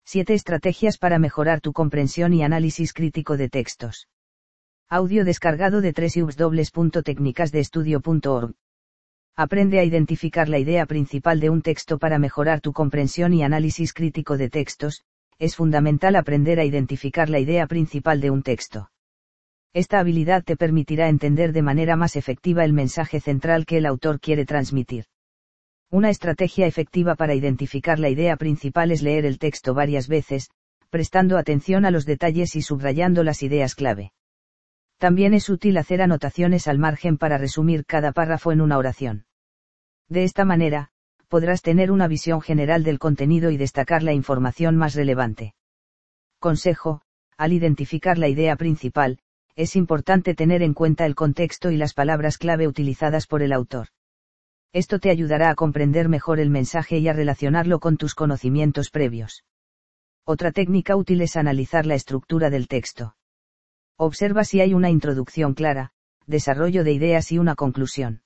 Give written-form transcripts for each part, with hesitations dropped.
7 estrategias para mejorar tu comprensión y análisis crítico de textos. Audio descargado de www.tecnicasdeestudio.org. Aprende a identificar la idea principal de un texto para mejorar tu comprensión y análisis crítico de textos. Es fundamental aprender a identificar la idea principal de un texto. Esta habilidad te permitirá entender de manera más efectiva el mensaje central que el autor quiere transmitir. Una estrategia efectiva para identificar la idea principal es leer el texto varias veces, prestando atención a los detalles y subrayando las ideas clave. También es útil hacer anotaciones al margen para resumir cada párrafo en una oración. De esta manera, podrás tener una visión general del contenido y destacar la información más relevante. Consejo: al identificar la idea principal, es importante tener en cuenta el contexto y las palabras clave utilizadas por el autor. Esto te ayudará a comprender mejor el mensaje y a relacionarlo con tus conocimientos previos. Otra técnica útil es analizar la estructura del texto. Observa si hay una introducción clara, desarrollo de ideas y una conclusión.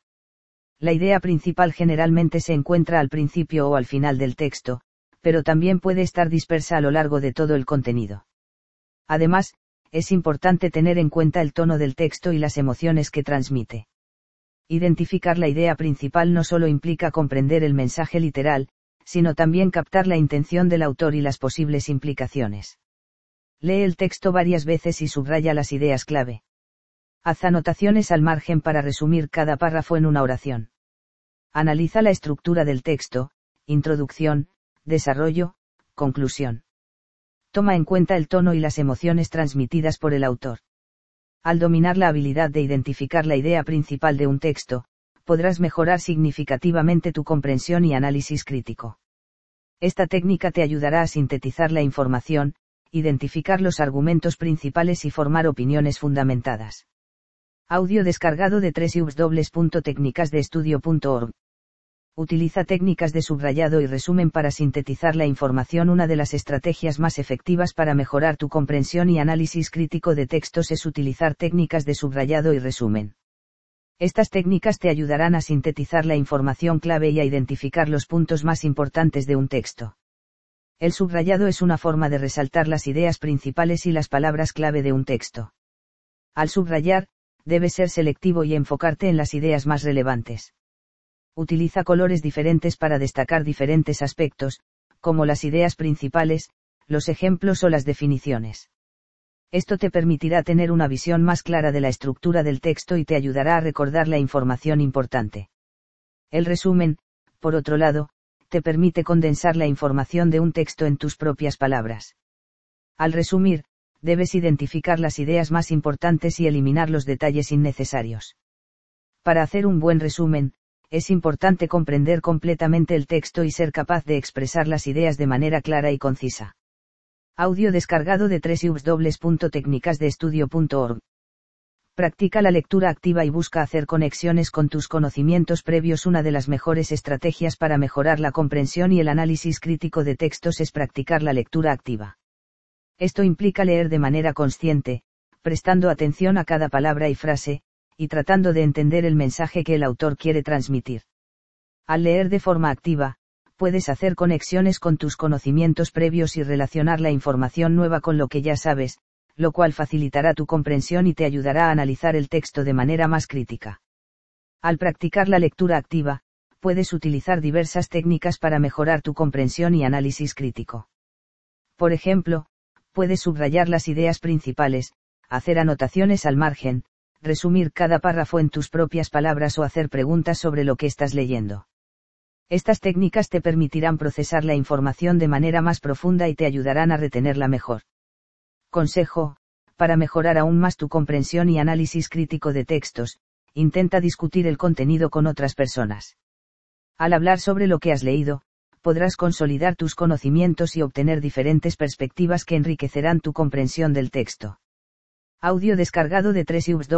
La idea principal generalmente se encuentra al principio o al final del texto, pero también puede estar dispersa a lo largo de todo el contenido. Además, es importante tener en cuenta el tono del texto y las emociones que transmite. Identificar la idea principal no solo implica comprender el mensaje literal, sino también captar la intención del autor y las posibles implicaciones. Lee el texto varias veces y subraya las ideas clave. Haz anotaciones al margen para resumir cada párrafo en una oración. Analiza la estructura del texto: introducción, desarrollo, conclusión. Toma en cuenta el tono y las emociones transmitidas por el autor. Al dominar la habilidad de identificar la idea principal de un texto, podrás mejorar significativamente tu comprensión y análisis crítico. Esta técnica te ayudará a sintetizar la información, identificar los argumentos principales y formar opiniones fundamentadas. Audio descargado de www.tecnicasdeestudio.org. Utiliza técnicas de subrayado y resumen para sintetizar la información. Una de las estrategias más efectivas para mejorar tu comprensión y análisis crítico de textos es utilizar técnicas de subrayado y resumen. Estas técnicas te ayudarán a sintetizar la información clave y a identificar los puntos más importantes de un texto. El subrayado es una forma de resaltar las ideas principales y las palabras clave de un texto. Al subrayar, debes ser selectivo y enfocarte en las ideas más relevantes. Utiliza colores diferentes para destacar diferentes aspectos, como las ideas principales, los ejemplos o las definiciones. Esto te permitirá tener una visión más clara de la estructura del texto y te ayudará a recordar la información importante. El resumen, por otro lado, te permite condensar la información de un texto en tus propias palabras. Al resumir, debes identificar las ideas más importantes y eliminar los detalles innecesarios. Para hacer un buen resumen, es importante comprender completamente el texto y ser capaz de expresar las ideas de manera clara y concisa. Audio descargado de www.tecnicasdeestudio.org. Practica la lectura activa y busca hacer conexiones con tus conocimientos previos. Una de las mejores estrategias para mejorar la comprensión y el análisis crítico de textos es practicar la lectura activa. Esto implica leer de manera consciente, prestando atención a cada palabra y frase, y tratando de entender el mensaje que el autor quiere transmitir. Al leer de forma activa, puedes hacer conexiones con tus conocimientos previos y relacionar la información nueva con lo que ya sabes, lo cual facilitará tu comprensión y te ayudará a analizar el texto de manera más crítica. Al practicar la lectura activa, puedes utilizar diversas técnicas para mejorar tu comprensión y análisis crítico. Por ejemplo, puedes subrayar las ideas principales, hacer anotaciones al margen, resumir cada párrafo en tus propias palabras o hacer preguntas sobre lo que estás leyendo. Estas técnicas te permitirán procesar la información de manera más profunda y te ayudarán a retenerla mejor. Consejo: para mejorar aún más tu comprensión y análisis crítico de textos, intenta discutir el contenido con otras personas. Al hablar sobre lo que has leído, podrás consolidar tus conocimientos y obtener diferentes perspectivas que enriquecerán tu comprensión del texto. Audio descargado de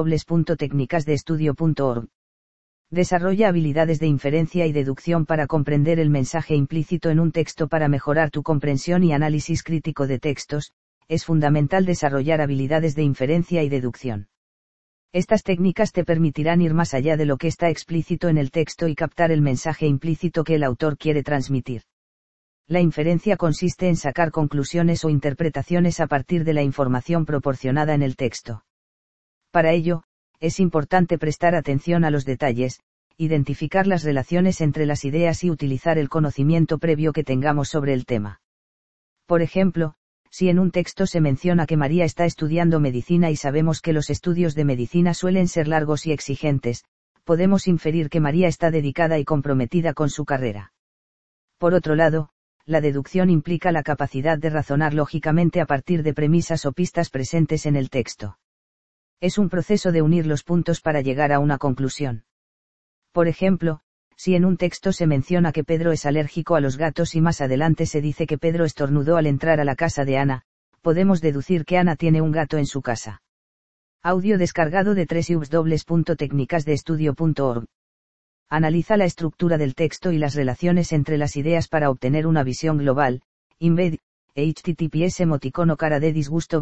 www.tecnicasdeestudio.org. Desarrolla habilidades de inferencia y deducción para comprender el mensaje implícito en un texto. Para mejorar tu comprensión y análisis crítico de textos, es fundamental desarrollar habilidades de inferencia y deducción. Estas técnicas te permitirán ir más allá de lo que está explícito en el texto y captar el mensaje implícito que el autor quiere transmitir. La inferencia consiste en sacar conclusiones o interpretaciones a partir de la información proporcionada en el texto. Para ello, es importante prestar atención a los detalles, identificar las relaciones entre las ideas y utilizar el conocimiento previo que tengamos sobre el tema. Por ejemplo, si en un texto se menciona que María está estudiando medicina y sabemos que los estudios de medicina suelen ser largos y exigentes, podemos inferir que María está dedicada y comprometida con su carrera. Por otro lado, la deducción implica la capacidad de razonar lógicamente a partir de premisas o pistas presentes en el texto. Es un proceso de unir los puntos para llegar a una conclusión. Por ejemplo, si en un texto se menciona que Pedro es alérgico a los gatos y más adelante se dice que Pedro estornudó al entrar a la casa de Ana, podemos deducir que Ana tiene un gato en su casa. Audio descargado de www.tecnicasdeestudio.org. Analiza la estructura del texto y las relaciones entre las ideas para obtener una visión global. Embed, https emoticono cara de disgusto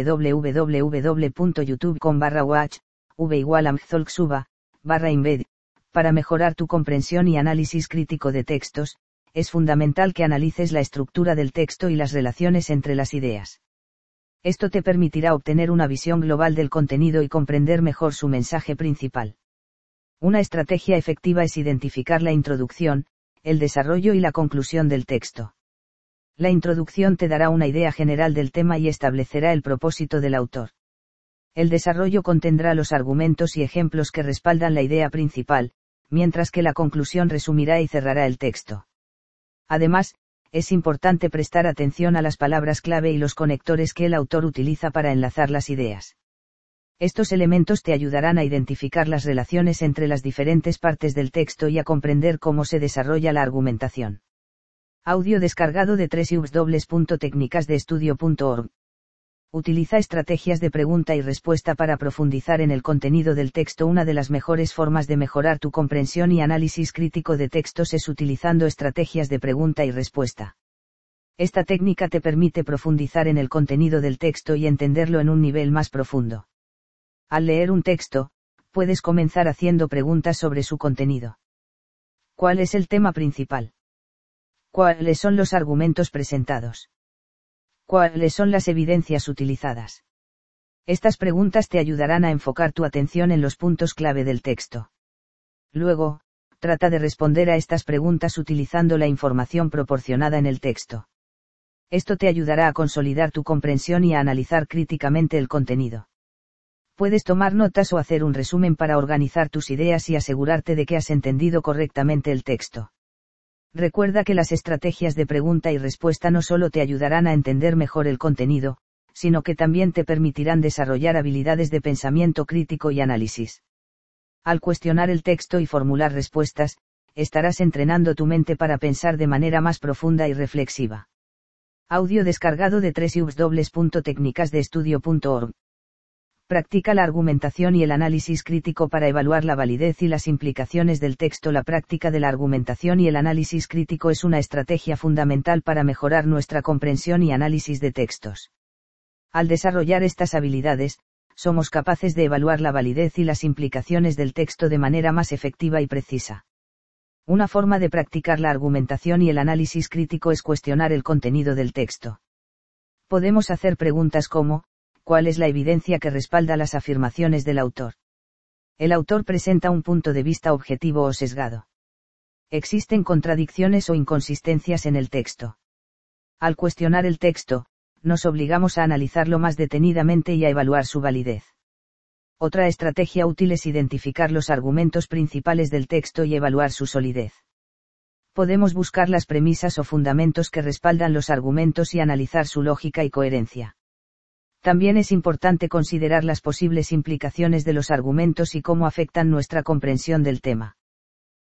www.youtube.com/watch, v=amzolksuba, embed. Para mejorar tu comprensión y análisis crítico de textos, es fundamental que analices la estructura del texto y las relaciones entre las ideas. Esto te permitirá obtener una visión global del contenido y comprender mejor su mensaje principal. Una estrategia efectiva es identificar la introducción, el desarrollo y la conclusión del texto. La introducción te dará una idea general del tema y establecerá el propósito del autor. El desarrollo contendrá los argumentos y ejemplos que respaldan la idea principal, mientras que la conclusión resumirá y cerrará el texto. Además, es importante prestar atención a las palabras clave y los conectores que el autor utiliza para enlazar las ideas. Estos elementos te ayudarán a identificar las relaciones entre las diferentes partes del texto y a comprender cómo se desarrolla la argumentación. Audio descargado de www.tecnicasdeestudio.org. Utiliza estrategias de pregunta y respuesta para profundizar en el contenido del texto. Una de las mejores formas de mejorar tu comprensión y análisis crítico de textos es utilizando estrategias de pregunta y respuesta. Esta técnica te permite profundizar en el contenido del texto y entenderlo en un nivel más profundo. Al leer un texto, puedes comenzar haciendo preguntas sobre su contenido. ¿Cuál es el tema principal? ¿Cuáles son los argumentos presentados? ¿Cuáles son las evidencias utilizadas? Estas preguntas te ayudarán a enfocar tu atención en los puntos clave del texto. Luego, trata de responder a estas preguntas utilizando la información proporcionada en el texto. Esto te ayudará a consolidar tu comprensión y a analizar críticamente el contenido. Puedes tomar notas o hacer un resumen para organizar tus ideas y asegurarte de que has entendido correctamente el texto. Recuerda que las estrategias de pregunta y respuesta no solo te ayudarán a entender mejor el contenido, sino que también te permitirán desarrollar habilidades de pensamiento crítico y análisis. Al cuestionar el texto y formular respuestas, estarás entrenando tu mente para pensar de manera más profunda y reflexiva. Audio descargado de www.tecnicasdeestudio.org. Practica la argumentación y el análisis crítico para evaluar la validez y las implicaciones del texto. La práctica de la argumentación y el análisis crítico es una estrategia fundamental para mejorar nuestra comprensión y análisis de textos. Al desarrollar estas habilidades, somos capaces de evaluar la validez y las implicaciones del texto de manera más efectiva y precisa. Una forma de practicar la argumentación y el análisis crítico es cuestionar el contenido del texto. Podemos hacer preguntas como: ¿cuál es la evidencia que respalda las afirmaciones del autor? El autor presenta un punto de vista objetivo o sesgado. ¿Existen contradicciones o inconsistencias en el texto? Al cuestionar el texto, nos obligamos a analizarlo más detenidamente y a evaluar su validez. Otra estrategia útil es identificar los argumentos principales del texto y evaluar su solidez. Podemos buscar las premisas o fundamentos que respaldan los argumentos y analizar su lógica y coherencia. También es importante considerar las posibles implicaciones de los argumentos y cómo afectan nuestra comprensión del tema.